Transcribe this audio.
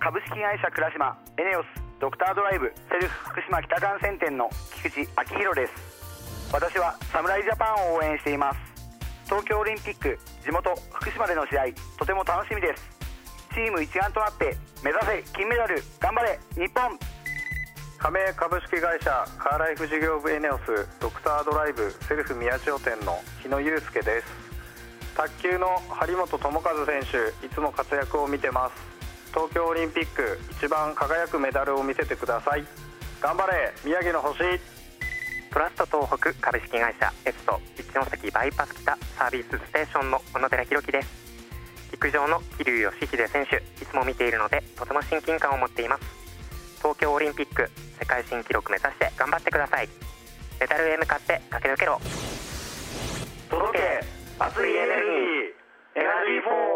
株式会社倉島エネオスドクタードライブセルフ福島北幹線店の菊池昭弘です。私は侍ジャパンを応援しています。東京オリンピック地元福島での試合とても楽しみです。チーム一丸となって目指せ金メダル、頑張れ日本。 加盟株式会社カーライフ事業部エネオスドクタードライブセルフ宮千代店の日野祐介です。卓球の張本智和選手、いつも活躍を見てます。東京オリンピック一番輝くメダルを見せてください。頑張れ宮城の星。 トラスト東北株式会社エスト一ノ関バイパス北サービスステーションの小野寺弘樹です。陸上の桐生祥秀選手、いつも見ているのでとても親近感を持っています。東京オリンピック世界新記録目指して頑張ってください。メダルへ向かって駆け抜けろ。 届け熱いエネルギーエナジー4